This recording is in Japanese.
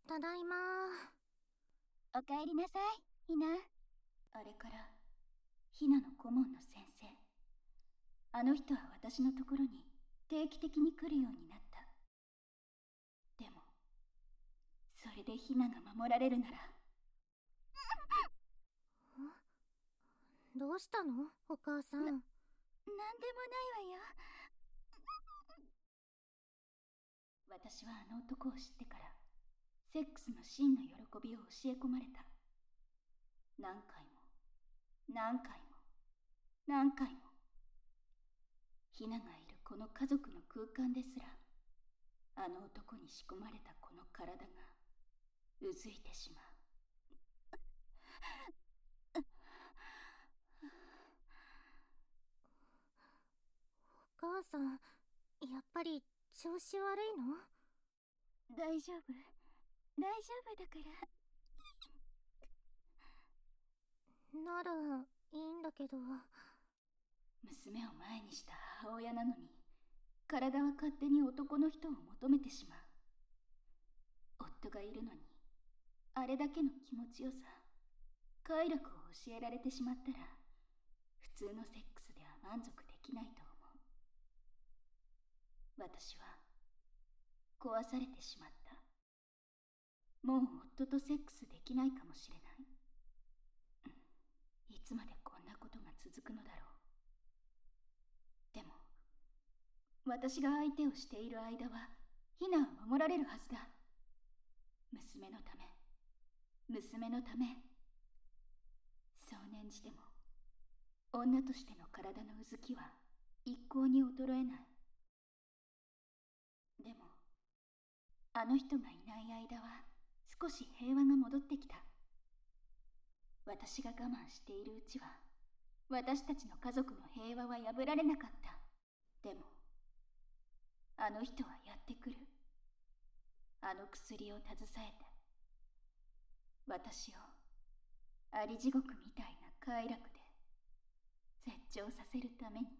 ただいま。 おかえりなさい、ひな。あれからひなの顧問の先生、あの人は私のところに定期的に来るようになった。でもそれでひなが守られるなら。 どうしたのお母さん。 なんでもないわよ。私はあの男を知ってからセックスの真の喜びを教え込まれた。何回も何回も何回も。ひながいるこの家族の空間ですら、あの男に仕込まれたこの体がうずいてしまう。 お母さん、やっぱり調子悪いの？ 大丈夫、大丈夫だから。 ならいいんだけど。 娘を前にした母親なのに、体は勝手に男の人を求めてしまう。夫がいるのにあれだけの気持ちよさ、快楽を教えられてしまったら、普通のセックスでは満足できないと思う。私は壊されてしまった。もう夫とセックスできないかもしれない。いつまでこんなことが続くのだろう。でも私が相手をしている間はヒナは守られるはずだ。娘のため、娘のため。そう念じても女としての体のうずきは一向に衰えない。でもあの人がいない間は少し平和が戻ってきた。私が我慢しているうちは私たちの家族の平和は破られなかった。でもあの人はやってくる。あの薬を携えて私をあり地獄みたいな快楽で絶頂させるために。